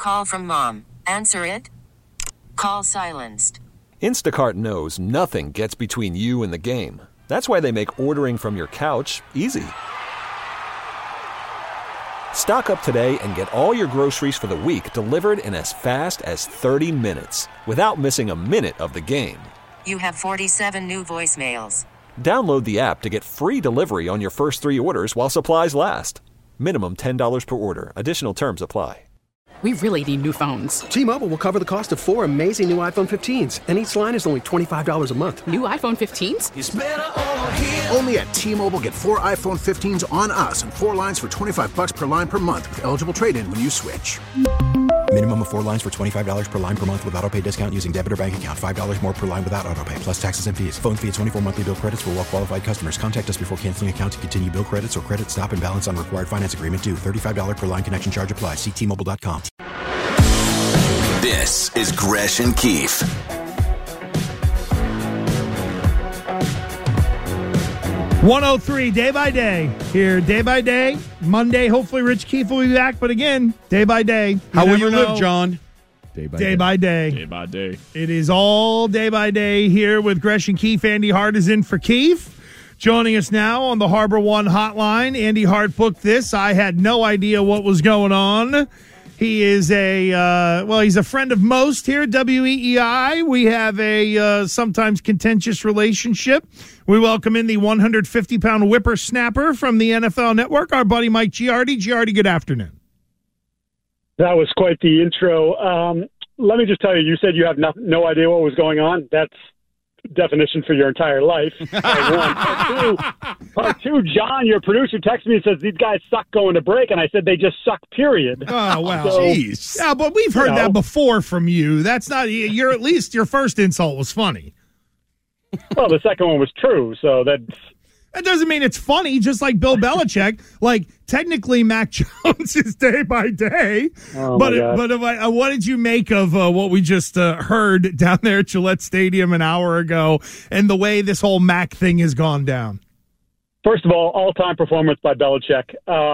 call from mom. Answer it. Call silenced. Instacart knows nothing gets between you and the game. That's why they make ordering from your couch easy. Stock up today and get all your groceries for the week delivered in as fast as 30 minutes without missing a minute of the game. You have 47 new voicemails. Download the app to get free delivery on your first 3 orders while supplies last. Minimum $10 per order. Additional terms apply. We really need new phones. T-Mobile will cover the cost of 4 amazing new iPhone 15s, and each line is only $25 a month. New iPhone 15s? It's better over here. Only at T-Mobile, get 4 iPhone 15s on us and 4 lines for $25 per line per month with eligible trade-in when you switch. Minimum of 4 lines for $25 per line per month with autopay discount using debit or bank account. $5 more per line without autopay, plus taxes and fees. Phone fee at 24 monthly bill credits for well-qualified customers. Contact us before canceling account to continue bill credits or credit stop and balance on required finance agreement due. $35 per line connection charge applies. See T-Mobile.com. This is Gresh and Keefe. .103 day by day here, day by day. Monday, hopefully Rich Keefe will be back, but again, day by day. How will you live, John? Day by day. Day by day. It is all day by day here with Gresh and Keefe. Andy Hart is in for Keefe. Joining us now on the Harbor One hotline. Andy Hart booked this. I had no idea what was going on. He is he's a friend of most here at WEEI. We have a sometimes contentious relationship. We welcome in the 150-pound whippersnapper from the NFL Network, our buddy Mike Giardi. Giardi, good afternoon. That was quite the intro. Let me just tell you, you said you have no idea what was going on. That's definition for your entire life. Part two, John, your producer, texted me and says these guys suck going to break, and I said they just suck, period. Oh, wow. So, jeez. Yeah, but we've heard that before from you. That's not, you're at least your first insult was funny. Well, the second one was true, so that's... That doesn't mean it's funny, just like Bill Belichick. Like, technically, Mac Jones is day by day. Oh, but what did you make of what we just heard down there at Gillette Stadium an hour ago and the way this whole Mac thing has gone down? First of all-time performance by Belichick.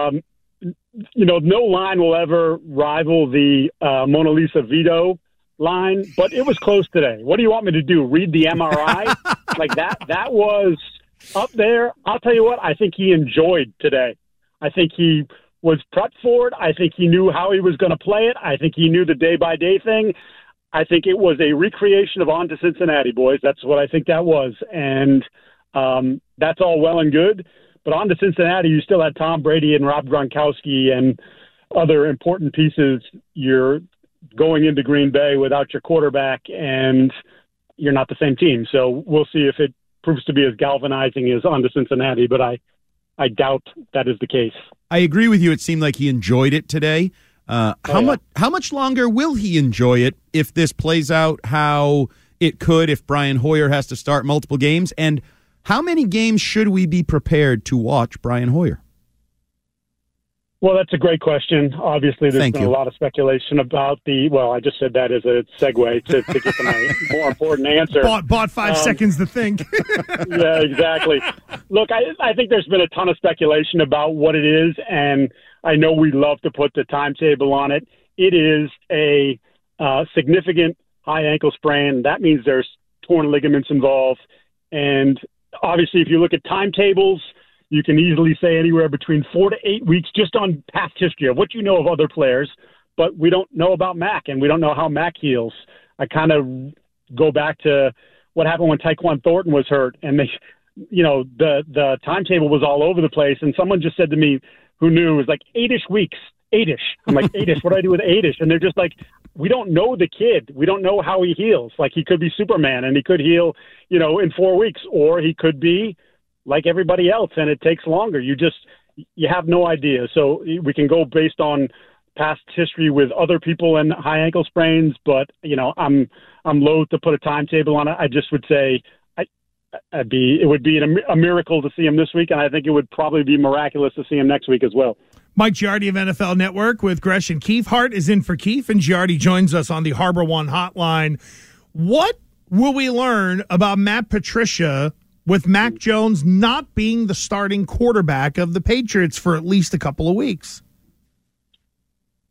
No line will ever rival the Mona Lisa Vito line, but it was close today. What do you want me to do, read the MRI? Like, that was... up there, I'll tell you what, I think he enjoyed today. I think he was prepped for it. I think he knew how he was going to play it. I think he knew the day-by-day thing. I think it was a recreation of On to Cincinnati, boys. That's what I think that was. And that's all well and good. But on to Cincinnati, you still had Tom Brady and Rob Gronkowski and other important pieces. You're going into Green Bay without your quarterback, and you're not the same team. So we'll see if it proves to be as galvanizing as on to Cincinnati, but I doubt that is the case. I agree with you. It seemed like he enjoyed it today. How much longer will he enjoy it if this plays out how it could if Brian Hoyer has to start multiple games? And how many games should we be prepared to watch Brian Hoyer? Well, that's a great question. Obviously, there's been a lot of speculation about I just said that as a segue to get to my more important answer. Bought 5 seconds to think. Yeah, exactly. Look, I think there's been a ton of speculation about what it is, and I know we love to put the timetable on it. It is a significant high ankle sprain. That means there's torn ligaments involved. And obviously, if you look at timetables, you can easily say anywhere between 4 to 8 weeks just on past history of what you know of other players, but we don't know about Mac, and we don't know how Mac heals. I kind of go back to what happened when Tyquan Thornton was hurt, and the timetable was all over the place, and someone just said to me who knew, it was like 8-ish weeks. 8-ish. I'm like, 8-ish? What do I do with 8-ish? And they're just like, we don't know the kid. We don't know how he heals. Like, he could be Superman, and he could heal, in 4 weeks, or he could be like everybody else, and it takes longer. You have no idea. So we can go based on past history with other people and high ankle sprains, but I'm loath to put a timetable on it. I just would say it would be a miracle to see him this week, and I think it would probably be miraculous to see him next week as well. Mike Giardi of NFL Network with Gresh and Keefe. Hart is in for Keefe, and Giardi joins us on the Harbor One hotline. What will we learn about Matt Patricia with Mac Jones not being the starting quarterback of the Patriots for at least a couple of weeks?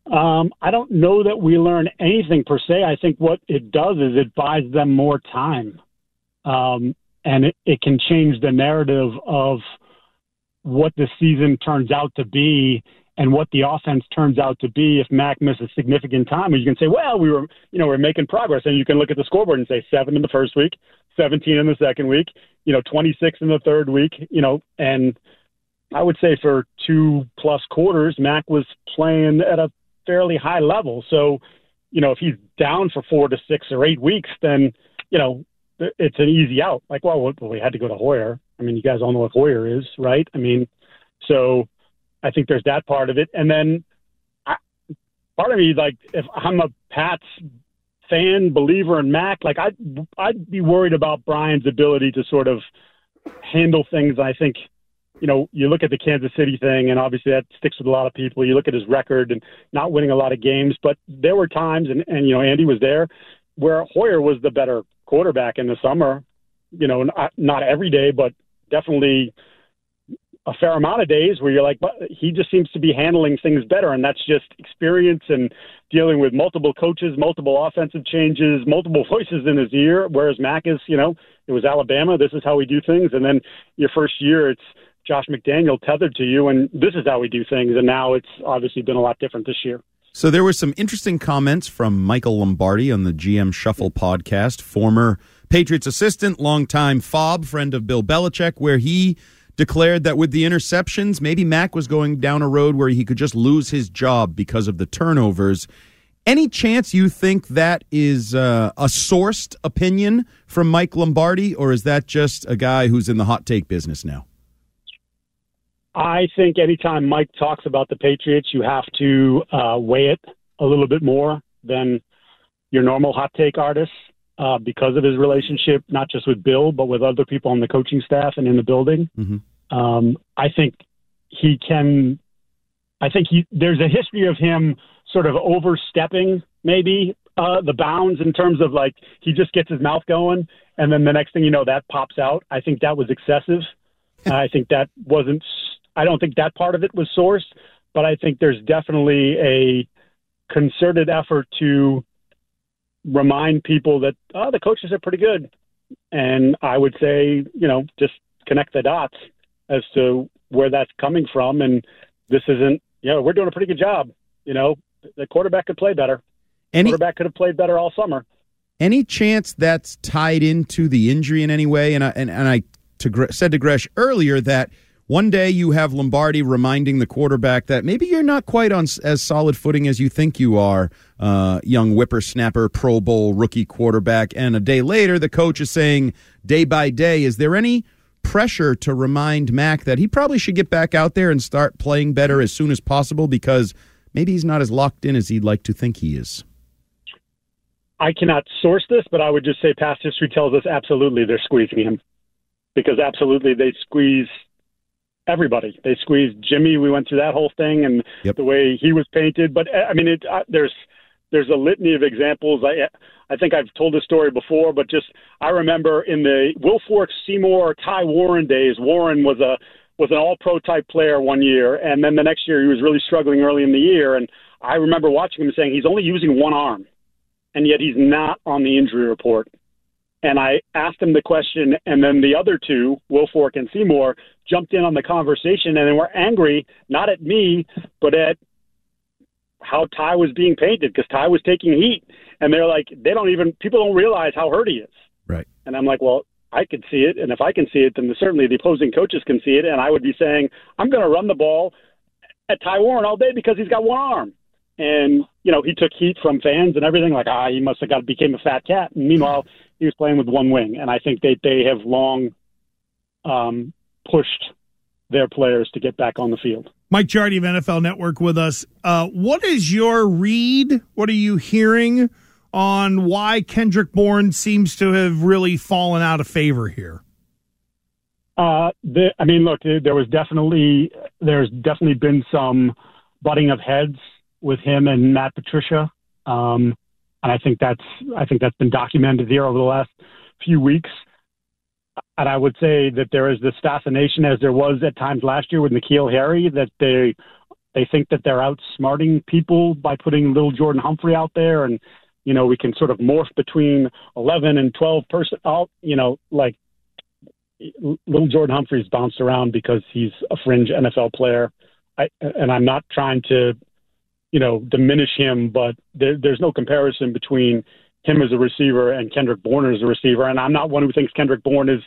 I don't know that we learn anything per se. I think what it does is it buys them more time. And it can change the narrative of what the season turns out to be and what the offense turns out to be. If Mac misses significant time, you can say, well, we're making progress. And you can look at the scoreboard and say 7 in the first week, 17 in the second week, 26 in the third week, and I would say for 2+ quarters, Mac was playing at a fairly high level. So, if he's down for 4 to 6 or 8 weeks, then, it's an easy out. Like, well, we had to go to Hoyer. I mean, you guys all know what Hoyer is, right? I mean, so I think there's that part of it. And then part of me, like, if I'm a Pats fan, believer in Mac, like I'd be worried about Brian's ability to sort of handle things. I think, you look at the Kansas City thing, and obviously that sticks with a lot of people. You look at his record and not winning a lot of games, but there were times, and Andy was there, where Hoyer was the better quarterback in the summer. Not every day, but definitely a fair amount of days where you're like, but he just seems to be handling things better. And that's just experience and dealing with multiple coaches, multiple offensive changes, multiple voices in his ear. Whereas Mac is, it was Alabama. This is how we do things. And then your first year, it's Josh McDaniel tethered to you, and this is how we do things. And now it's obviously been a lot different this year. So there were some interesting comments from Michael Lombardi on the GM Shuffle podcast, former Patriots assistant, longtime fob, friend of Bill Belichick, where he declared that with the interceptions, maybe Mac was going down a road where he could just lose his job because of the turnovers. Any chance you think that is a sourced opinion from Mike Lombardi, or is that just a guy who's in the hot take business now? I think anytime Mike talks about the Patriots, you have to weigh it a little bit more than your normal hot take artist because of his relationship, not just with Bill, but with other people on the coaching staff and in the building. Mm-hmm. I think there's a history of him sort of overstepping maybe the bounds in terms of, like, he just gets his mouth going, and then the next thing you know, that pops out. I think that was excessive. I don't think that part of it was sourced, but I think there's definitely a concerted effort to remind people that the coaches are pretty good. And I would say, just connect the dots as to where that's coming from. And this isn't, we're doing a pretty good job. The quarterback could play better. Quarterback could have played better all summer. Any chance that's tied into the injury in any way? And I said to Gresh earlier that one day you have Lombardi reminding the quarterback that maybe you're not quite on as solid footing as you think you are, young whippersnapper, Pro Bowl rookie quarterback. And a day later, the coach is saying day by day, is there any pressure to remind Mac that he probably should get back out there and start playing better as soon as possible because maybe he's not as locked in as he'd like to think he is? I cannot source this, but I would just say past history tells us absolutely they're squeezing him, because absolutely they squeeze everybody. They squeezed Jimmy. We went through that whole thing and the way he was painted. But I mean, there's a litany of examples. I think I've told this story before, but I remember in the Wilfork, Seymour, Ty Warren days. Warren was an all-pro type player one year, and then the next year he was really struggling early in the year. And I remember watching him saying he's only using one arm, and yet he's not on the injury report. And I asked him the question, and then the other two, Wilfork and Seymour, jumped in on the conversation, and they were angry, not at me, but at how Ty was being painted, because Ty was taking heat. And they're like, people don't realize how hurt he is. Right. And I'm like, well, I could see it, and if I can see it, then certainly the opposing coaches can see it, and I would be saying, I'm going to run the ball at Ty Warren all day because he's got one arm. And, he took heat from fans and everything, like, he must have became a fat cat. And meanwhile, he was playing with one wing. And I think they have long pushed their players to get back on the field. Mike Jardy of NFL Network with us. What is your read? What are you hearing on why Kendrick Bourne seems to have really fallen out of favor here? Look, there's definitely been some butting of heads with him and Matt Patricia. And I think that's been documented here over the last few weeks. And I would say that there is this fascination, as there was at times last year with N'Keal Harry, that they they think that they're outsmarting people by putting little Jordan Humphrey out there, and we can sort of morph between 11 and 12 personnel. Like little Jordan Humphrey's bounced around because he's a fringe NFL player. And I'm not trying to, diminish him, but there's no comparison between him as a receiver and Kendrick Bourne as a receiver. And I'm not one who thinks Kendrick Bourne is,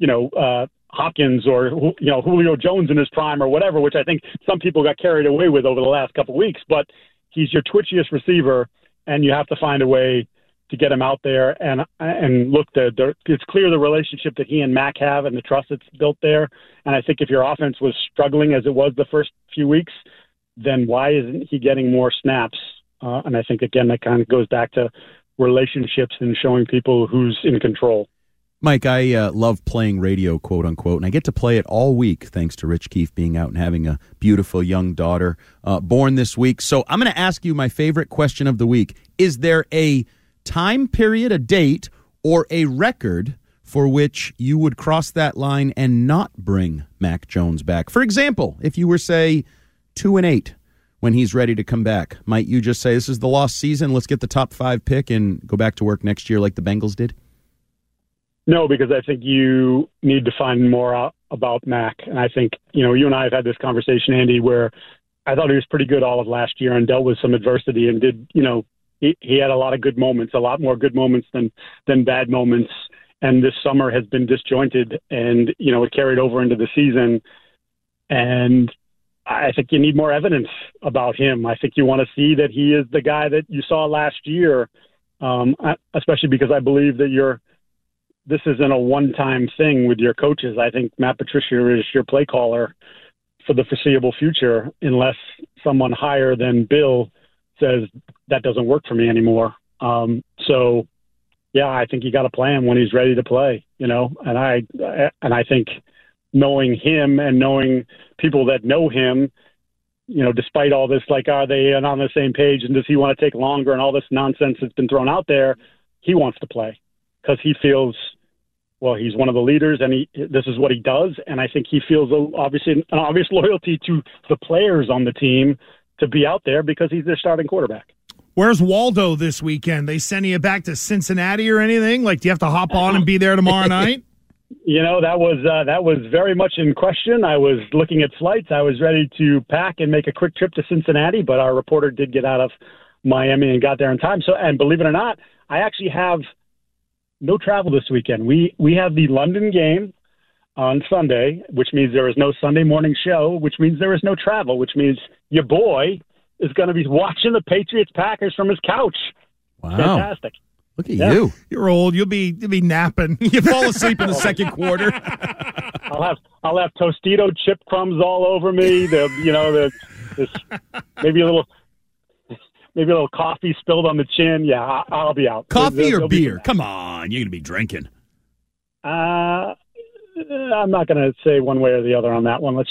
Hopkins or, Julio Jones in his prime or whatever, which I think some people got carried away with over the last couple of weeks. But he's your twitchiest receiver, and you have to find a way to get him out there. And look, it's clear the relationship that he and Mac have and the trust that's built there. And I think if your offense was struggling as it was the first few weeks, then why isn't he getting more snaps? And I think, again, that kind of goes back to relationships and showing people who's in control. Mike, I love playing radio, quote unquote, and I get to play it all week thanks to Rich Keefe being out and having a beautiful young daughter born this week. So I'm going to ask you my favorite question of the week. Is there a time period, a date, or a record for which you would cross that line and not bring Mac Jones back? For example, if you were, say, 2-8 when he's ready to come back, might you just say, this is the lost season, let's get the top 5 pick and go back to work next year like the Bengals did? No, because I think you need to find more out about Mac. And I think, you and I have had this conversation, Andy, where I thought he was pretty good all of last year and dealt with some adversity and did, he had a lot of good moments, a lot more good moments than bad moments. And this summer has been disjointed and, it carried over into the season. And I think you need more evidence about him. I think you want to see that he is the guy that you saw last year, especially because I believe that this isn't a one-time thing with your coaches. I think Matt Patricia is your play caller for the foreseeable future, unless someone higher than Bill says that doesn't work for me anymore. So, yeah, I think you got to play him when he's ready to play, and I think knowing him and knowing people that know him, despite all this, like, are they on the same page and does he want to take longer and all this nonsense that's been thrown out there, he wants to play because he feels, well, he's one of the leaders and this is what he does. And I think he feels obviously an obvious loyalty to the players on the team to be out there because he's their starting quarterback. Where's Waldo this weekend? They sending you back to Cincinnati or anything? Like, do you have to hop on and be there tomorrow night? That was very much in question. I was looking at flights. I was ready to pack and make a quick trip to Cincinnati, but our reporter did get out of Miami and got there in time. So, and believe it or not, I actually have no travel this weekend. We have the London game on Sunday, which means there is no Sunday morning show, which means there is no travel, which means your boy is going to be watching the Patriots-Packers from his couch. Wow. Fantastic. Look at you. You're old. You'll be napping. You fall asleep in the second quarter. I'll have Tostito chip crumbs all over me. Maybe a little coffee spilled on the chin. Yeah, I'll be out. Coffee or beer? Come on, you're going to be drinking. I'm not going to say one way or the other on that one. We'll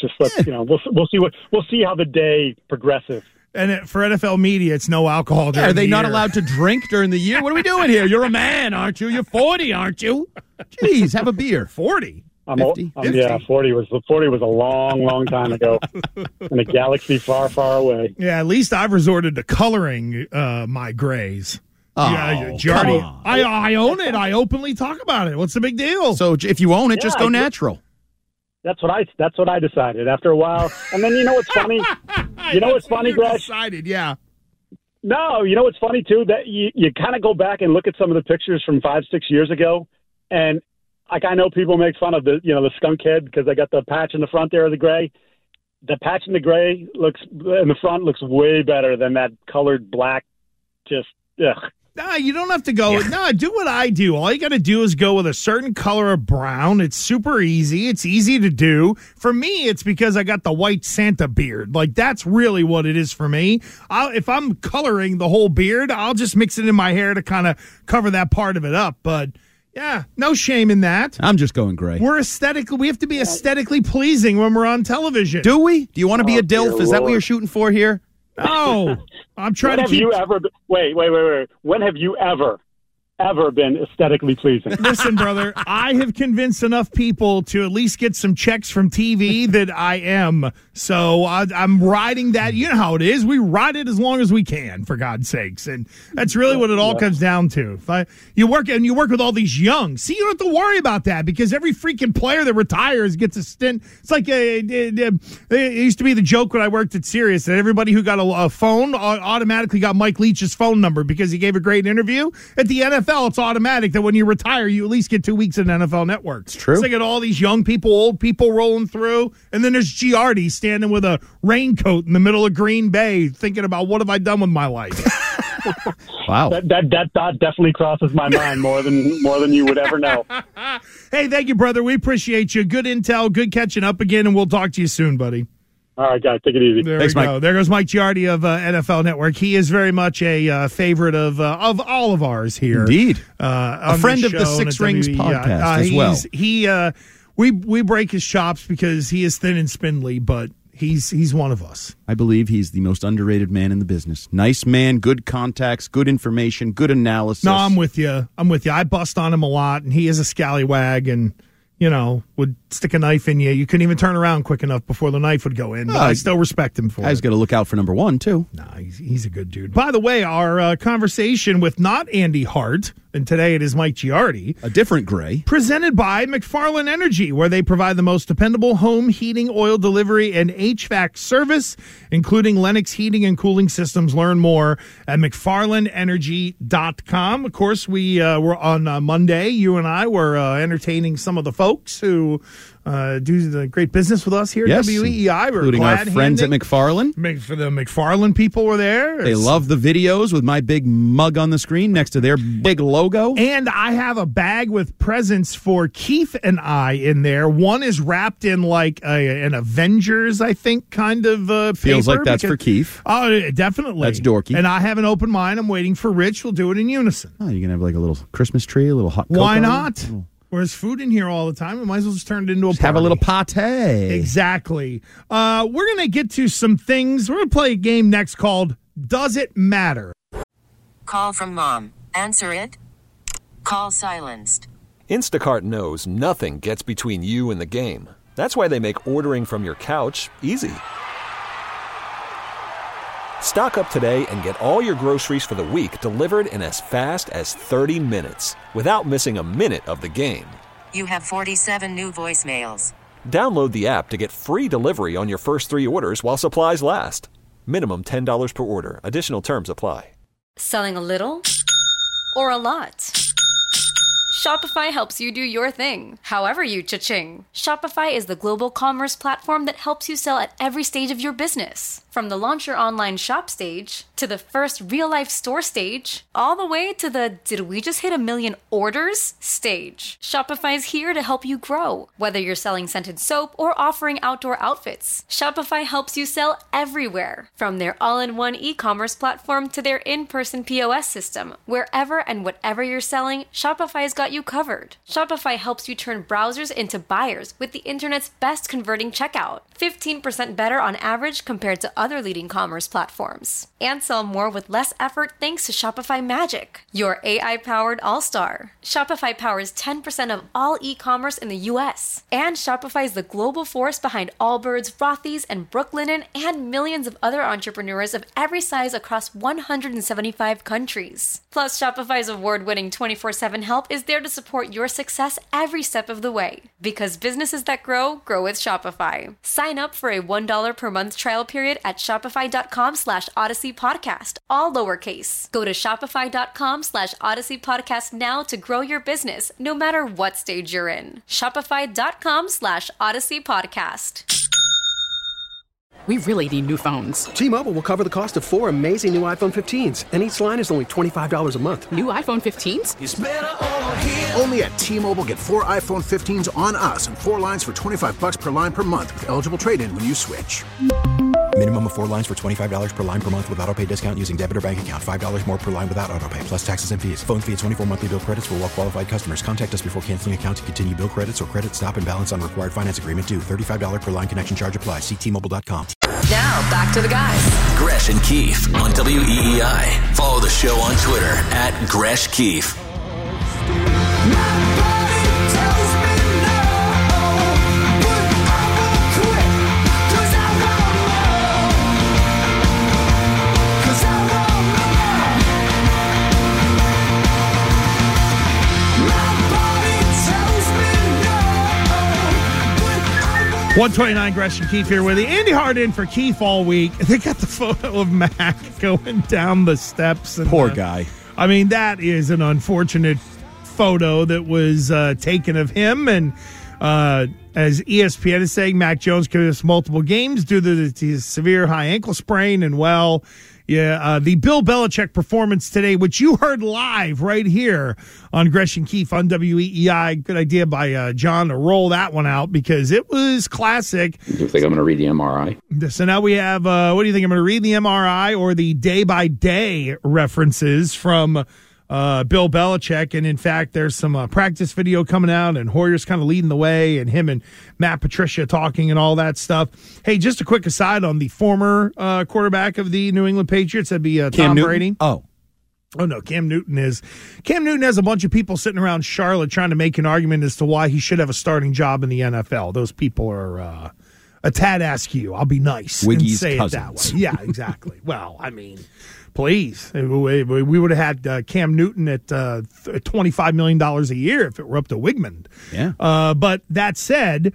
see how the day progresses. And for NFL media, it's no alcohol during Are they the not year. allowed to drink during the year? What are we doing here? You're a man, aren't you? You're 40, aren't you? Jeez, have a beer. 40? 50? Yeah, 40 was a long time ago in a galaxy far, far away. Yeah, at least I've resorted to coloring my grays. Oh, Jardy, I own it. I openly talk about it. What's the big deal? So if you own it, just go natural. That's what I decided after a while. And then you know what's funny? What's funny, Gresh? Decided, yeah. No, you know what's funny too? That you kind of go back and look at some of the pictures from 5-6 years ago, and like I know people make fun of the skunk head because I got the patch in the front there of the gray. The patch in the gray in the front looks way better than that colored black. Just ugh. Nah, you don't have to go. Yeah. No, do what I do. All you got to do is go with a certain color of brown. It's super easy. It's easy to do. For me, it's because I got the white Santa beard. Like, that's really what it is for me. If I'm coloring the whole beard, I'll just mix it in my hair to kind of cover that part of it up. But, yeah, no shame in that. I'm just going gray. We have to be aesthetically pleasing when we're on television. Do we? Do you want to be a DILF? Is that what you're shooting for here? No, I'm trying to keep... Wait. When have you ever ever been aesthetically pleasing. Listen, brother, I have convinced enough people to at least get some checks from TV that I am. So I'm riding that. You know how it is. We ride it as long as we can, for God's sakes. And that's really what it all comes down to. You work with all these young. See, you don't have to worry about that because every freaking player that retires gets a stint. It's like it used to be the joke when I worked at Sirius that everybody who got a phone automatically got Mike Leach's phone number because he gave a great interview. At the NFL, it's automatic that when you retire, you at least get 2 weeks in NFL Network. It's true. So they get all these young people, old people rolling through, and then there's Giardi standing with a raincoat in the middle of Green Bay thinking about what have I done with my life. Wow. That thought definitely crosses my mind more than you would ever know. Hey, thank you, brother. We appreciate you. Good intel, good catching up again, and we'll talk to you soon, buddy. All right, guys, take it easy. Thanks, Mike. There goes Mike Giardi of NFL Network. He is very much a favorite of all of ours here. Indeed. A friend of the Six Rings podcast as well. We break his chops because he is thin and spindly, but he's one of us. I believe he's the most underrated man in the business. Nice man, good contacts, good information, good analysis. No, I'm with you. I bust on him a lot, and he is a scallywag and, would stick a knife in you. You couldn't even turn around quick enough before the knife would go in. But I still respect him for it. Guy's got to look out for number one, too. Nah, he's a good dude. By the way, our conversation with not Andy Hart, and today it is Mike Giardi. A different gray. Presented by McFarland Energy, where they provide the most dependable home heating, oil delivery, and HVAC service, including Lennox heating and cooling systems. Learn more at McFarlandEnergy.com. Of course, we were on Monday. You and I were entertaining some of the folks who do the great business with us here at WEEI. Including our friends at McFarland. For the McFarland people were there. They love the videos with my big mug on the screen next to their big logo. And I have a bag with presents for Keith and I in there. One is wrapped in like an Avengers, I think, kind of Feels paper like that's for Keith. Oh, definitely. That's dorky. And I haven't opened mine. I'm waiting for Rich. We'll do it in unison. Oh, you can have like a little Christmas tree, a little hot cocoa. Why not? There's food in here all the time. We might as well just turn it into a party. Have a little pate. Exactly. We're going to get to some things. We're going to play a game next called Does It Matter? Call from mom. Answer it. Call silenced. Instacart knows nothing gets between you and the game. That's why they make ordering from your couch easy. Stock up today and get all your groceries for the week delivered in as fast as 30 minutes without missing a minute of the game. You have 47 new voicemails. Download the app to get free delivery on your first 3 orders while supplies last. Minimum $10 per order. Additional terms apply. Selling a little or a lot? Shopify helps you do your thing, however you cha-ching. Shopify is the global commerce platform that helps you sell at every stage of your business. From the launch your online shop stage, to the first real-life store stage, all the way to the did we just hit 1 million orders stage. Shopify's here to help you grow. Whether you're selling scented soap or offering outdoor outfits, Shopify helps you sell everywhere. From their all-in-one e-commerce platform to their in-person POS system. Wherever and whatever you're selling, Shopify's got you covered. Shopify helps you turn browsers into buyers with the internet's best converting checkout. 15% better on average compared to other leading commerce platforms. And sell more with less effort thanks to Shopify Magic, your AI-powered all-star. Shopify powers 10% of all e-commerce in the U.S. And Shopify is the global force behind Allbirds, Rothy's, and Brooklinen, and millions of other entrepreneurs of every size across 175 countries. Plus, Shopify's award-winning 24/7 help is there to support your success every step of the way. Because businesses that grow with Shopify. Sign up for a $1 per month trial period at shopify.com/Odyssey Podcast, all lowercase. Go to shopify.com/Odyssey Podcast now to grow your business, no matter what stage you're in. Shopify.com/Odyssey Podcast. We really need new phones. T-Mobile will cover the cost of 4 amazing new iPhone 15s, and each line is only $25 a month. New iPhone 15s? It's better over here. Only at T-Mobile, get 4 iPhone 15s on us and 4 lines for $25 per line per month with eligible trade-in when you switch. Minimum of 4 lines for $25 per line per month with autopay discount using debit or bank account. $5 more per line without autopay, plus taxes and fees. Phone fee at 24 monthly bill credits for well-qualified customers. Contact us before canceling account to continue bill credits or credit stop and balance on required finance agreement due. $35 per line connection charge applies. See T-Mobile.com. Now, back to the guys. Gresh and Keefe on WEEI. Follow the show on Twitter at Gresh Keefe. $129 Gresh and Keith here with you. Andy Hart in for Keith all week. They got the photo of Mac going down the steps. And, poor guy. I mean, that is an unfortunate photo that was taken of him. And as ESPN is saying, Mac Jones could miss multiple games due to his severe high ankle sprain. And, well, the Bill Belichick performance today, which you heard live right here on Gresh and Keith on WEEI. Good idea by John to roll that one out because it was classic. Do you think I'm going to read the MRI? So now we have, what do you think? I'm going to read the MRI or the day-by-day references from Bill Belichick. And, in fact, there's some practice video coming out, and Hoyer's kind of leading the way, and him and Matt Patricia talking and all that stuff. Hey, just a quick aside on the former quarterback of the New England Patriots. That'd be Tom Brady. Oh, no, Cam Newton has a bunch of people sitting around Charlotte trying to make an argument as to why he should have a starting job in the NFL. Those people are a tad askew. I'll be nice Wiggy's and say cousins. it that way. Yeah, exactly. Well, I mean, please. We would have had Cam Newton at $25 million a year if it were up to Wigmund. Yeah. But that said,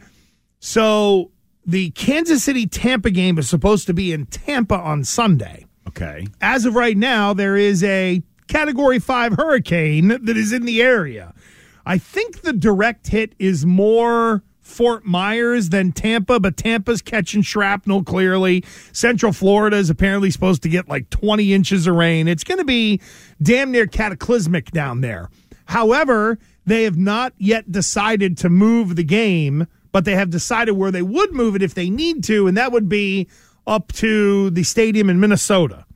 so the Kansas City-Tampa game is supposed to be in Tampa on Sunday. Okay. As of right now, there is a Category 5 hurricane that is in the area. I think the direct hit is more Fort Myers than Tampa, but Tampa's catching shrapnel clearly. Central Florida is apparently supposed to get like 20 inches of rain. It's going to be damn near cataclysmic down there. However, they have not yet decided to move the game, but they have decided where they would move it if they need to, and that would be up to the stadium in Minnesota.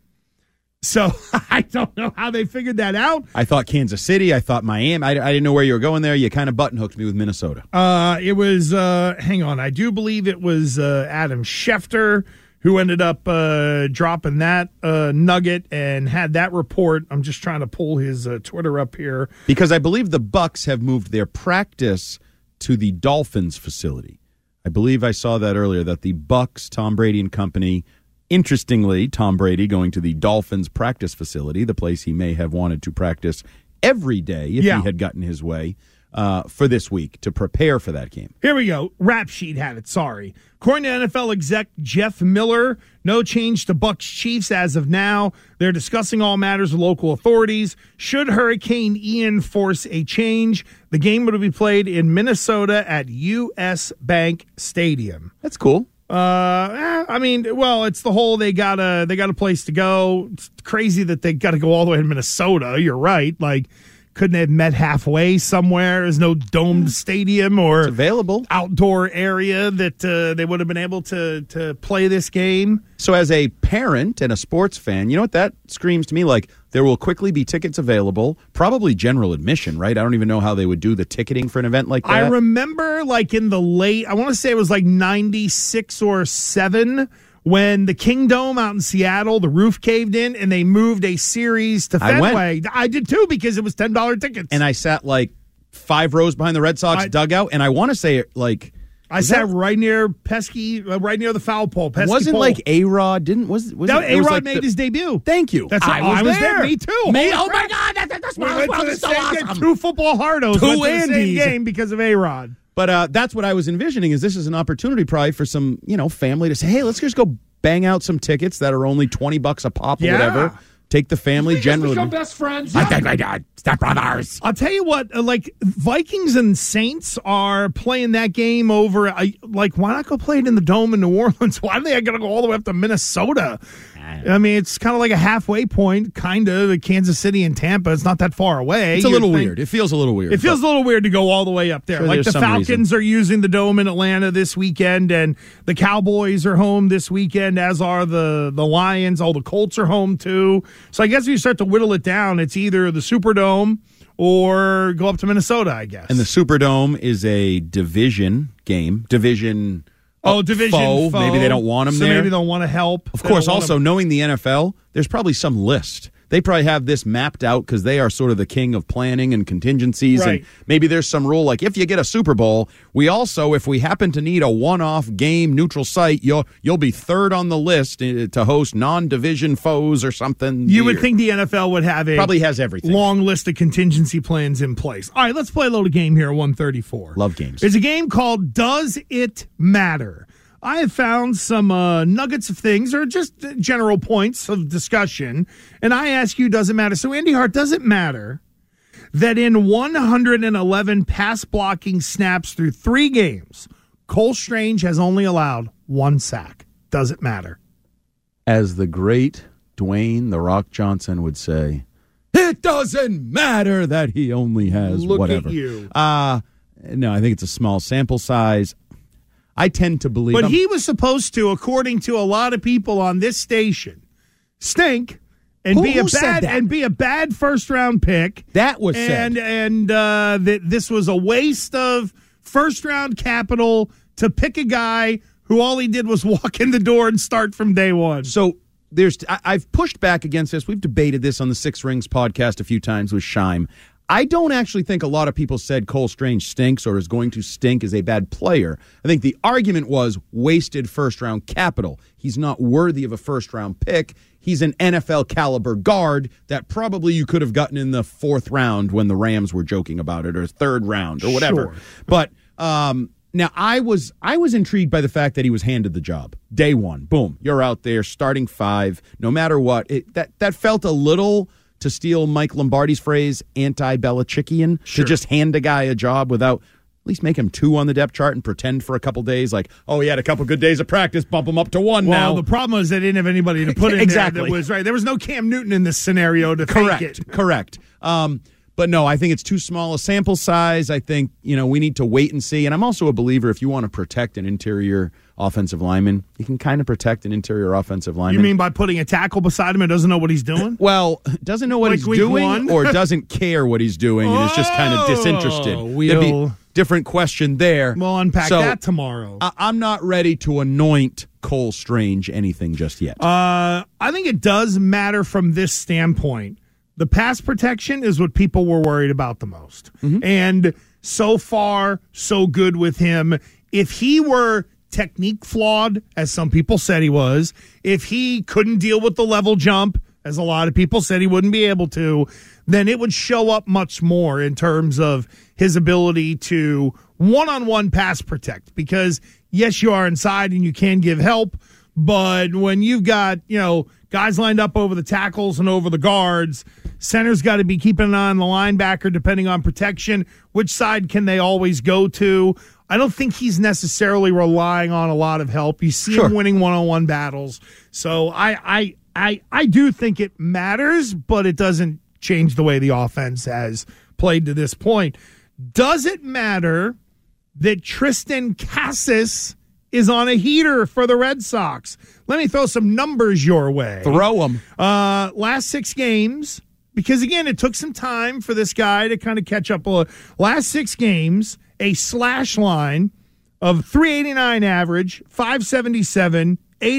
So I don't know how they figured that out. I thought Kansas City. I thought Miami. I didn't know where you were going there. You kind of button-hooked me with Minnesota. It was, hang on, I do believe it was Adam Schefter who ended up dropping that nugget and had that report. I'm just trying to pull his Twitter up here. Because I believe the Bucs have moved their practice to the Dolphins facility. I believe I saw that earlier, that the Bucs, Tom Brady and company, interestingly, Tom Brady going to the Dolphins practice facility, the place he may have wanted to practice every day if he had gotten his way, for this week to prepare for that game. Here we go. Rap Sheet had it. Sorry. According to NFL exec Jeff Miller, no change to Bucs Chiefs as of now. They're discussing all matters with local authorities. Should Hurricane Ian force a change, the game would be played in Minnesota at US Bank Stadium. That's cool. I mean, well, it's the whole they got a place to go. It's crazy that they got to go all the way to Minnesota. You're right. Like, couldn't they have met halfway somewhere? There's no domed stadium or available outdoor area that they would have been able to play this game. So as a parent and a sports fan, you know what that screams to me? Like, there will quickly be tickets available, probably general admission, right? I don't even know how they would do the ticketing for an event like that. I remember, like, in the late, I want to say it was like 96 or 7, when the Kingdome out in Seattle, the roof caved in, and they moved a series to Fenway. I did too, because it was $10 tickets. And I sat like 5 rows behind the Red Sox dugout, and I want to say, like, I sat right near right near the foul pole. Wasn't pole. like A-Rod? A-Rod made his debut. Thank you. I was there. Me too. Oh my God, that's we went to the same game. 2 football hardos went to the same game because of A-Rod. But that's what I was envisioning. Is this is an opportunity probably for some family to say, hey, let's just go bang out some tickets that are only $20 a pop or whatever. Take the family generally. Become best friends. I think my dad, stepbrothers. I'll tell you what, like, Vikings and Saints are playing that game over. Like, why not go play it in the Dome in New Orleans? Why do they got to go all the way up to Minnesota? I mean, it's kind of like a halfway point, kind of, the Kansas City and Tampa. It's not that far away. It's a little weird. It feels a little weird. It feels a little weird to go all the way up there. Sure, like the Falcons are using the Dome in Atlanta this weekend, and the Cowboys are home this weekend, as are the Lions. All the Colts are home, too. So I guess if you start to whittle it down, it's either the Superdome or go up to Minnesota, I guess. And the Superdome is a division game. Division foe. Maybe they don't want them so there. Maybe they don't want to help. Of course, also knowing the NFL, there's probably some list they probably have this mapped out because they are sort of the king of planning and contingencies. Right. And maybe there's some rule like if you get a Super Bowl, we also, if we happen to need a one-off game neutral site, you'll be third on the list to host non-division foes or something. You would think the NFL would have probably has everything. Long list of contingency plans in place. All right, let's play a little game here at 134. Love games. It's a game called Does It Matter? I have found some nuggets of things or just general points of discussion, and I ask you, does it matter? So, Andy Hart, does it matter that in 111 pass blocking snaps through 3 games, Cole Strange has only allowed 1 sack? Does it matter? As the great Dwayne "The Rock" Johnson would say, it doesn't matter that he only has whatever. Look at you. No, I think it's a small sample size. I tend to believe. But he was supposed to, according to a lot of people on this station, stink and be a bad first round pick. That was said. And that this was a waste of first round capital to pick a guy who all he did was walk in the door and start from day one. So I've pushed back against this. We've debated this on the Six Rings podcast a few times with Scheim. I don't actually think a lot of people said Cole Strange stinks or is going to stink as a bad player. I think the argument was wasted first-round capital. He's not worthy of a first-round pick. He's an NFL-caliber guard that probably you could have gotten in the 4th round when the Rams were joking about it, or 3rd round, or whatever. Sure. But now I was intrigued by the fact that he was handed the job. Day one, boom, you're out there, starting 5, no matter what. That felt a little, to steal Mike Lombardi's phrase, anti-Belichickian, to just hand a guy a job without at least make him 2 on the depth chart and pretend for a couple days like, oh, he had a couple good days of practice, bump him up to 1 now. Well, the problem is they didn't have anybody to put in exactly. there that was right. There was no Cam Newton in this scenario to fake it. Correct. But no, I think it's too small a sample size. I think, we need to wait and see. And I'm also a believer if you want to protect an interior offensive lineman, you can kind of protect an interior offensive lineman. You mean by putting a tackle beside him and doesn't know what he's doing? Well, doesn't know what he's doing or doesn't care what he's doing and is just kind of disinterested. There'd be different question there. We'll unpack that tomorrow. I'm not ready to anoint Cole Strange anything just yet. I think it does matter from this standpoint. The pass protection is what people were worried about the most. Mm-hmm. And so far, so good with him. If he were technique flawed, as some people said he was, if he couldn't deal with the level jump, as a lot of people said he wouldn't be able to, then it would show up much more in terms of his ability to one-on-one pass protect. Because, yes, you are inside and you can give help, but when you've got, guys lined up over the tackles and over the guards, center's got to be keeping an eye on the linebacker depending on protection. Which side can they always go to? I don't think he's necessarily relying on a lot of help. You see him winning one-on-one battles. So I do think it matters, but it doesn't change the way the offense has played to this point. Does it matter that Tristan Cassis is on a heater for the Red Sox? Let me throw some numbers your way. Throw them. Last 6 games, because, again, it took some time for this guy to kind of catch up. Last 6 games, a slash line of 389 average, 577,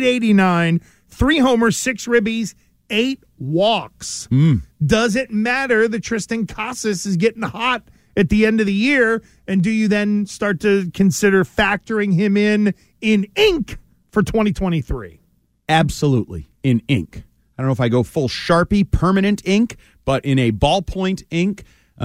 889, 3 homers, 6 ribbies, 8 walks. Does it matter that Tristan Cassis is getting hot at the end of the year? And do you then start to consider factoring him in ink for 2023? Absolutely, in ink. I don't know if I go full Sharpie, permanent ink, but in a ballpoint ink,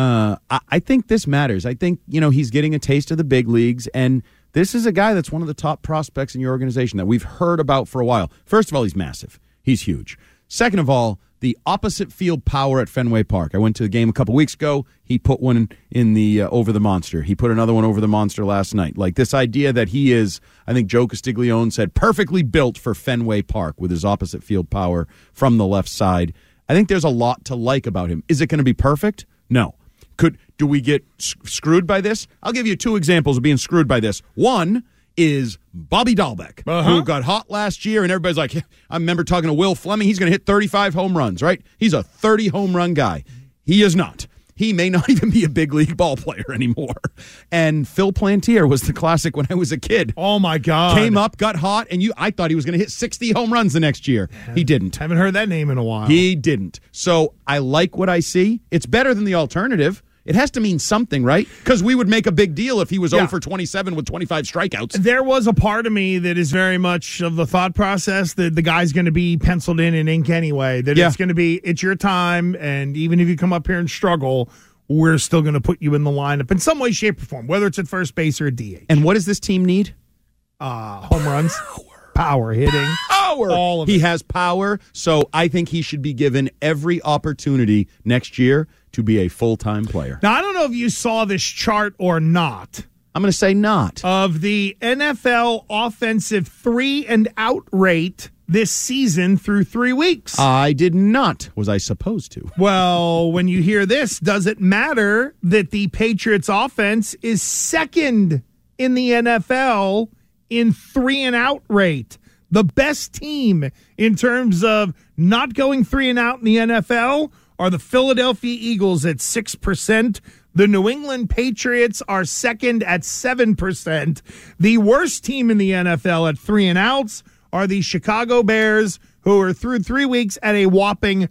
I think this matters. I think, he's getting a taste of the big leagues, and this is a guy that's one of the top prospects in your organization that we've heard about for a while. First of all, he's massive. He's huge. Second of all, the opposite field power at Fenway Park. I went to the game a couple weeks ago. He put one in the over the monster. He put another one over the monster last night. Like this idea that he is, I think Joe Castiglione said, perfectly built for Fenway Park with his opposite field power from the left side. I think there's a lot to like about him. Is it going to be perfect? No. Do we get screwed by this? I'll give you 2 examples of being screwed by this. One is Bobby Dahlbeck, who got hot last year, and everybody's like, I remember talking to Will Fleming, he's going to hit 35 home runs, right? He's a 30 home run guy. He is not. he may not even be a big league ball player anymore. And Phil Plantier was the classic when I was a kid. Oh, my God. Came up, got hot, and I thought he was going to hit 60 home runs the next year. He didn't. Haven't heard that name in a while. He didn't. So I like what I see. It's better than the alternative. It has to mean something, right? Because we would make a big deal if he was 0 for 27 with 25 strikeouts. There was a part of me that is very much of the thought process that the guy's going to be penciled in ink anyway. That it's going to be, it's your time, and even if you come up here and struggle, we're still going to put you in the lineup in some way, shape, or form, whether it's at first base or DH. And what does this team need? Home runs. Power hitting. Power. All of he it. has power, so I think he should be given every opportunity next year to be a full-time player. Now, I don't know if you saw this chart or not. I'm going to say not. Of the NFL offensive 3-and-out rate this season through 3 weeks. I did not. Was I supposed to? Well, when you hear this, does it matter that the Patriots offense is second in the NFL in 3-and-out rate? The best team in terms of not going 3-and-out in the NFL are the Philadelphia Eagles at 6%. The New England Patriots are second at 7%. The worst team in the NFL at 3-and-outs are the Chicago Bears, who are through 3 weeks at a whopping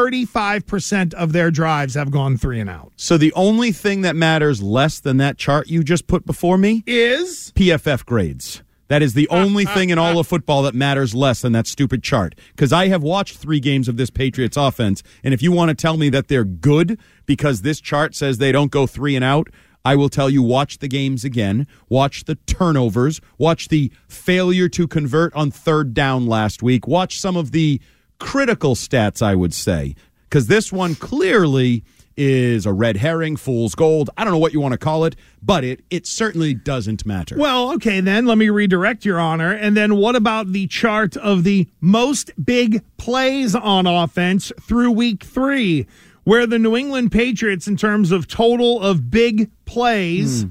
35% of their drives have gone 3-and-out. So the only thing that matters less than that chart you just put before me is PFF grades. That is the only thing in all of football that matters less than that stupid chart. Because I have watched 3 games of this Patriots offense, and if you want to tell me that they're good because this chart says they don't go 3-and-out, I will tell you, watch the games again, watch the turnovers, watch the failure to convert on 3rd down last week, watch some of the critical stats, I would say. Because this one clearly is a red herring, fool's gold. I don't know what you want to call it, but it certainly doesn't matter. Well, okay, then let me redirect, Your Honor. And then what about the chart of the most big plays on offense through week 3, where the New England Patriots, in terms of total of big plays,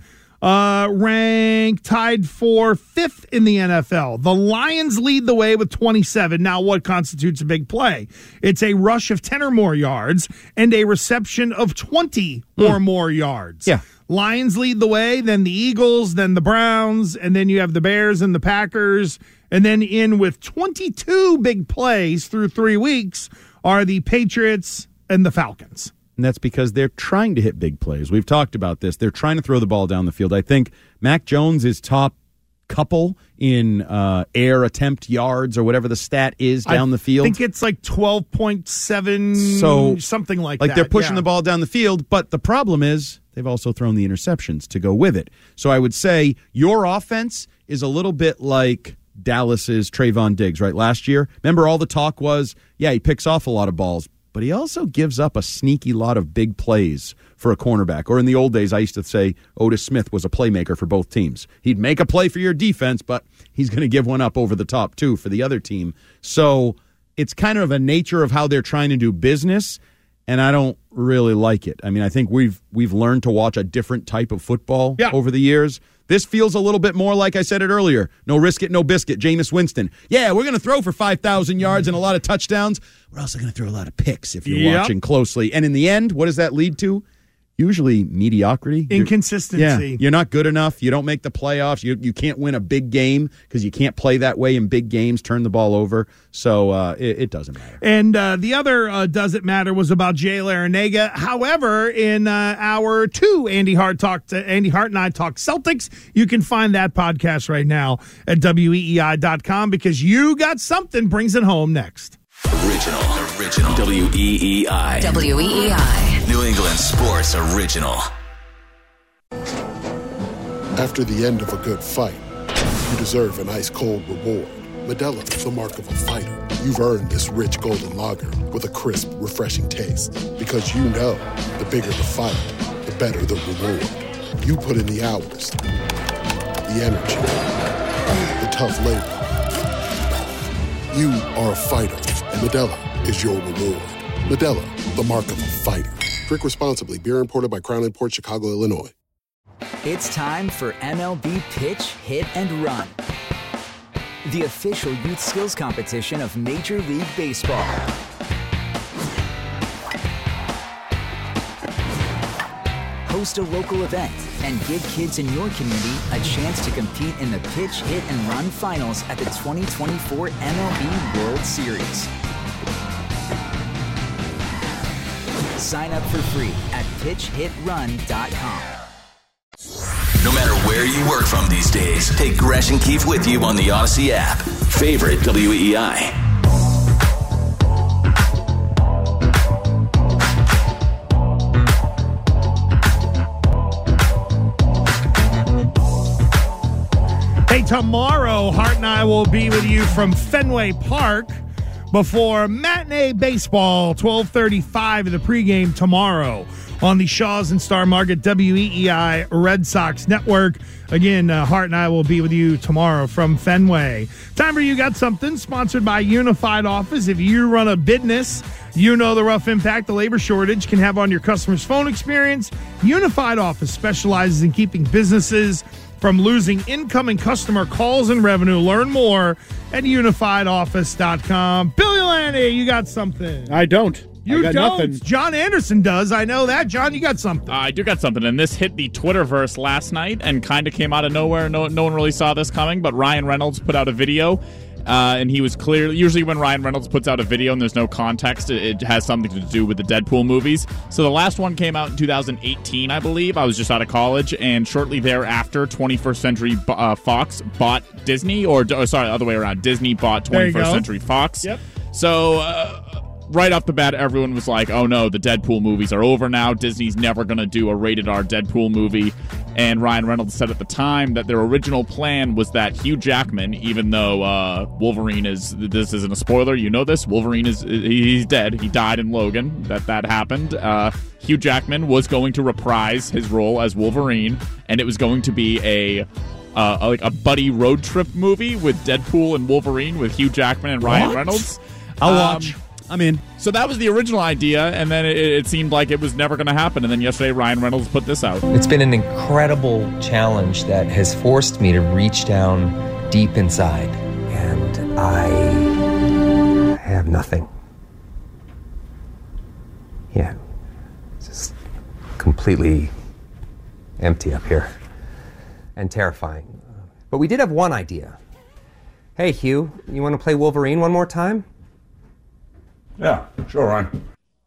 rank tied for 5th in the NFL. The Lions lead the way with 27. Now, what constitutes a big play? It's a rush of 10 or more yards and a reception of 20 or more yards. Yeah. Lions lead the way, then the Eagles, then the Browns, and then you have the Bears and the Packers. And then in with 22 big plays through 3 weeks are the Patriots and the Falcons. And that's because they're trying to hit big plays. We've talked about this. They're trying to throw the ball down the field. I think Mac Jones is top couple in air attempt yards or whatever the stat is down the field. I think it's like 12.7, so something like that. Like they're pushing the ball down the field, but the problem is they've also thrown the interceptions to go with it. So I would say your offense is a little bit like Dallas's Trayvon Diggs, right? Last year, remember all the talk was, yeah, he picks off a lot of balls, but he also gives up a sneaky lot of big plays for a cornerback. Or in the old days, I used to say Otis Smith was a playmaker for both teams. He'd make a play for your defense, but he's going to give one up over the top, too, for the other team. So it's kind of a nature of how they're trying to do business, and I don't really like it. I mean, I think we've learned to watch a different type of football over the years. This feels a little bit more like I said it earlier. No risk it, no biscuit. Jameis Winston. Yeah, we're going to throw for 5,000 yards and a lot of touchdowns. We're also going to throw a lot of picks if you're watching closely. And in the end, what does that lead to? Usually mediocrity. Inconsistency. Yeah, you're not good enough. You don't make the playoffs. You can't win a big game because you can't play that way in big games, turn the ball over. So it doesn't matter. And the other Does It Matter was about Jay Larranaga. However, in hour 2, Andy Hart and I talked Celtics. You can find that podcast right now at weei.com because You Got Something brings it home next. Original. WEEI. WEEI. New England Sports Original. After the end of a good fight, you deserve an ice-cold reward. Modelo is the mark of a fighter. You've earned this rich golden lager with a crisp, refreshing taste. Because you know, the bigger the fight, the better the reward. You put in the hours, the energy, the tough labor. You are a fighter, and Modelo is your reward. Modelo, the mark of a fighter. Drink responsibly. Beer imported by Crown Imports, Chicago, Illinois. It's time for MLB Pitch, Hit, and Run, the official youth skills competition of Major League Baseball. host a local event, and give kids in your community a chance to compete in the Pitch, Hit, and Run Finals at the 2024 MLB World Series. Sign up for free at pitchhitrun.com. No matter where you work from these days, take Gresh and Keefe with you on the Odyssey app. Favorite WEEI. Hey, tomorrow, Hart and I will be with you from Fenway Park before matinee baseball, 12:35 in the pregame tomorrow on the Shaws and Star Market WEEI Red Sox Network. Again, Hart and I will be with you tomorrow from Fenway. Time for You Got Something, sponsored by Unified Office. If you run a business, you know the rough impact the labor shortage can have on your customer's phone experience. Unified Office specializes in keeping businesses from losing incoming customer calls and revenue. Learn more at unifiedoffice.com. Billy Landy, you got something. I don't. You I got don't. Nothing. John Anderson does. I know that. John, you got something. I do got something, and this hit the Twitterverse last night and kind of came out of nowhere. No one really saw this coming, but Ryan Reynolds put out a video. And he was clearly, usually when Ryan Reynolds puts out a video and there's no context, it has something to do with the Deadpool movies. So the last one came out in 2018, I believe. I was just out of college, and shortly thereafter, 21st Century Fox bought Disney, sorry, other way around. Disney bought 21st Century Fox. Yep. So right off the bat, everyone was like, oh no, the Deadpool movies are over now. Disney's never going to do a rated R Deadpool movie. And Ryan Reynolds said at the time that their original plan was that Hugh Jackman, even though Wolverine this isn't a spoiler, you know this, Wolverine he's dead. He died in Logan. That happened. Hugh Jackman was going to reprise his role as Wolverine, and it was going to be a buddy road trip movie with Deadpool and Wolverine with Hugh Jackman and Ryan Reynolds. I'll watch. I'm in. So that was the original idea, and then it seemed like it was never going to happen. And then yesterday, Ryan Reynolds put this out. It's been an incredible challenge that has forced me to reach down deep inside. And I have nothing. Yeah. It's just completely empty up here. And terrifying. But we did have one idea. Hey, Hugh, you want to play Wolverine one more time? Yeah, sure, Ryan.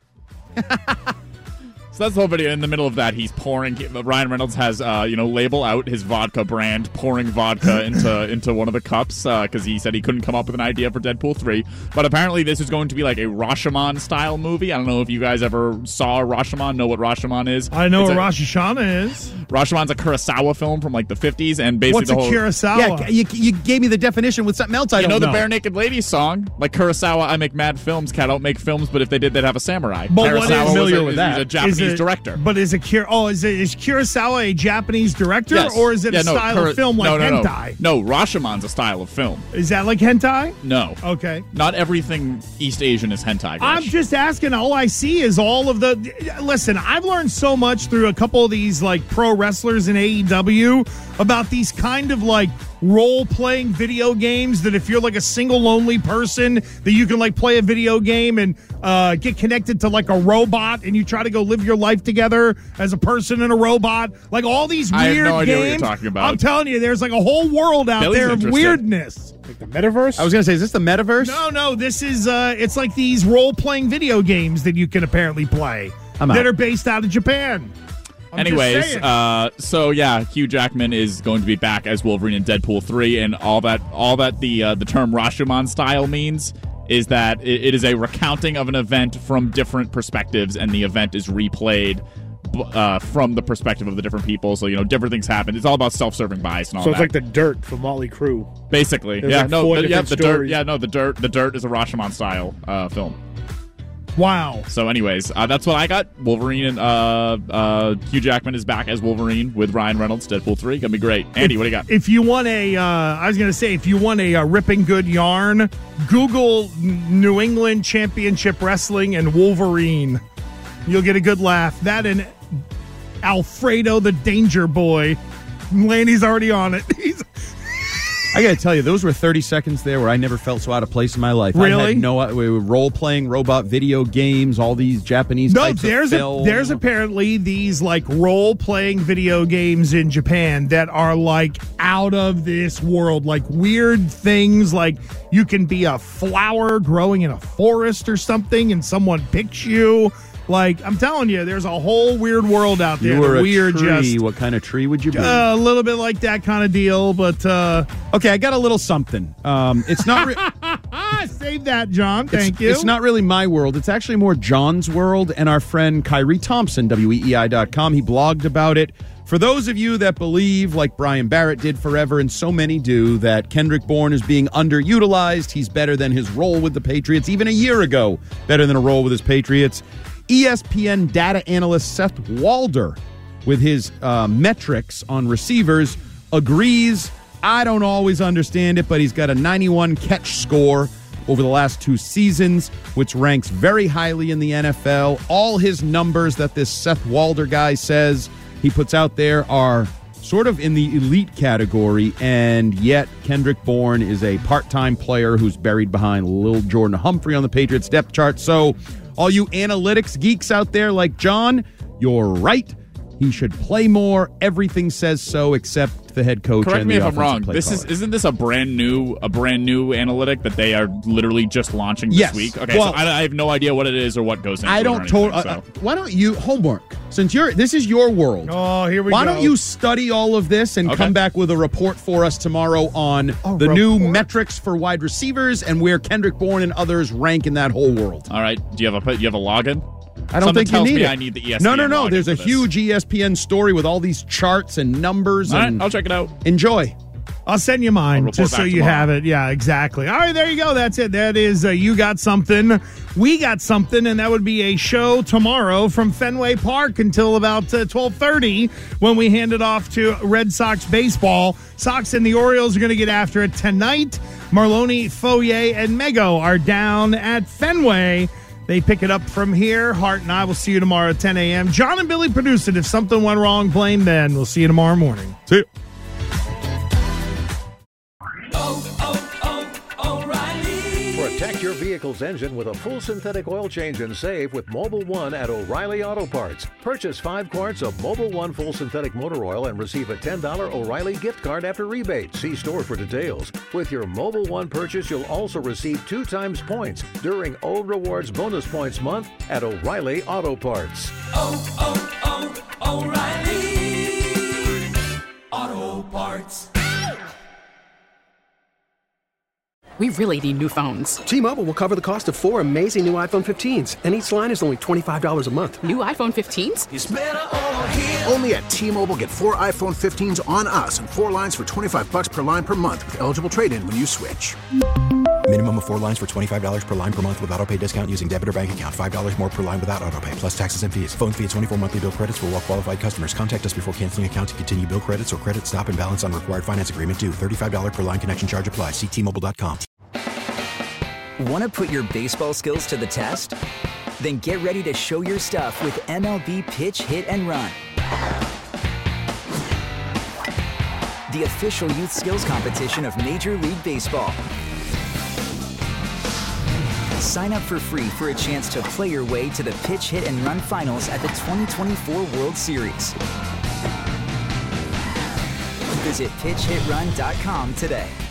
So that's the whole video. In the middle of that, he's pouring. Ryan Reynolds has, label out his vodka brand, pouring vodka into one of the cups because he said he couldn't come up with an idea for Deadpool 3. But apparently, this is going to be like a Rashomon style movie. I don't know if you guys ever saw Rashomon. Know what Rashomon is? I know what Rosh Hashanah is. Rashomon's a Kurosawa film from like the 50s, and basically what's a Kurosawa? Yeah, you gave me the definition with something else. I don't know. You know the Bare Naked Ladies song, like Kurosawa. I make mad films. Cat don't make films, but if they did, they'd have a samurai. But what is familiar with that? He's a Japanese director. But is Kurosawa a Japanese director, yes. or is it a style of film like hentai? No, Rashomon's a style of film. Is that like hentai? No. Okay. Not everything East Asian is hentai. I'm just asking. All I see is all of the. Listen, I've learned so much through a couple of these like pro wrestlers in AEW about these kind of like role-playing video games that if you're like a single lonely person that you can like play a video game and get connected to like a robot and you try to go live your life together as a person and a robot, like all these weird I have no idea games. What you're talking about. I'm telling you, there's like a whole world out there of weirdness. Like the metaverse? I was going to say, is this the metaverse? No, this is it's like these role-playing video games that you can apparently play that are based out of Japan. Anyways, so yeah, Hugh Jackman is going to be back as Wolverine in Deadpool 3, and all that the term Rashomon style means is that it is a recounting of an event from different perspectives, and the event is replayed from the perspective of the different people. So different things happen. It's all about self-serving bias and all that. So it's like the Dirt from Motley Crue, basically. There's The Dirt. Yeah, no, the Dirt is a Rashomon style film. Wow. So anyways, that's what I got. Wolverine and Hugh Jackman is back as Wolverine with Ryan Reynolds. Deadpool 3. Gonna be great. Andy, what do you got? If you want if you want a ripping good yarn, Google New England Championship Wrestling and Wolverine. You'll get a good laugh. That and Alfredo the Danger Boy. Laney's already on it. I got to tell you, those were 30 seconds there where I never felt so out of place in my life. Really? I had we were role-playing robot video games, all these Japanese types of film. There's apparently these like role-playing video games in Japan that are like out of this world, like weird things, like you can be a flower growing in a forest or something and someone picks you. Like, I'm telling you, there's a whole weird world out there. You were weird a tree. just what kind of tree would you be? a little bit like that kind of deal, but okay, I got a little something. It's not save that, John. Thank you. It's not really my world. It's actually more John's world, and our friend Kyrie Thompson, WEEI.com, he blogged about it. For those of you that believe, like Brian Barrett did forever and so many do, that Kendrick Bourne is being underutilized, he's better than his role with the Patriots, even a year ago, better than a role with his Patriots. ESPN data analyst Seth Walder, with his metrics on receivers, agrees. I don't always understand it, but he's got a 91 catch score over the last 2 seasons, which ranks very highly in the NFL. All his numbers that this Seth Walder guy says he puts out there are sort of in the elite category, and yet Kendrick Bourne is a part-time player who's buried behind Lil Jordan Humphrey on the Patriots depth chart. So all you analytics geeks out there like John, you're right. He should play more. Everything says so except the head coach. Correct and me the if I'm wrong. offensive Isn't this a brand new analytic that they are literally just launching this Yes. week? Okay, Well, so I have no idea what it is or what goes into it. I don't so. Why don't you homework? Since this is your world. Oh, here we go. Why don't you study all of this and come back with a report for us tomorrow on the new metrics for wide receivers and where Kendrick Bourne and others rank in that whole world? All right. Do you have a login? I don't think you need it. I need the ESPN. No. login There's a for this. huge ESPN story with all these charts and numbers. All right, and I'll check it out. Enjoy. I'll send you mine just so you have it. Yeah, exactly. All right, there you go. That's it. That is You Got Something. We Got Something, and that would be a show tomorrow from Fenway Park until about 12:30 when we hand it off to Red Sox baseball. Sox and the Orioles are going to get after it tonight. Marloni, Foyer, and Mego are down at Fenway. They pick it up from here. Hart and I will see you tomorrow at 10 a.m. John and Billy produce it. If something went wrong, blame Ben. We'll see you tomorrow morning. See you. Protect your vehicle's engine with a full synthetic oil change and save with Mobil 1 at O'Reilly Auto Parts. Purchase 5 quarts of Mobil 1 full synthetic motor oil and receive a $10 O'Reilly gift card after rebate. See store for details. With your Mobil 1 purchase, you'll also receive 2 times points during O Rewards Bonus Points Month at O'Reilly Auto Parts. O'Reilly Auto Parts. We really need new phones. T-Mobile will cover the cost of 4 amazing new iPhone 15s, and each line is only $25 a month. New iPhone 15s? It's better over here. Only at T-Mobile, get 4 iPhone 15s on us and 4 lines for $25 per line per month with eligible trade-in when you switch. Minimum of 4 lines for $25 per line per month with autopay discount using debit or bank account. $5 more per line without autopay, plus taxes and fees. Phone fee at 24 monthly bill credits for well-qualified customers. Contact us before canceling account to continue bill credits or credit stop and balance on required finance agreement due. $35 per line connection charge applies. See T-Mobile.com. Want to put your baseball skills to the test? Then get ready to show your stuff with MLB Pitch, Hit, and Run. The official youth skills competition of Major League Baseball. Sign up for free for a chance to play your way to the Pitch, Hit, and Run finals at the 2024 World Series. Visit PitchHitRun.com today.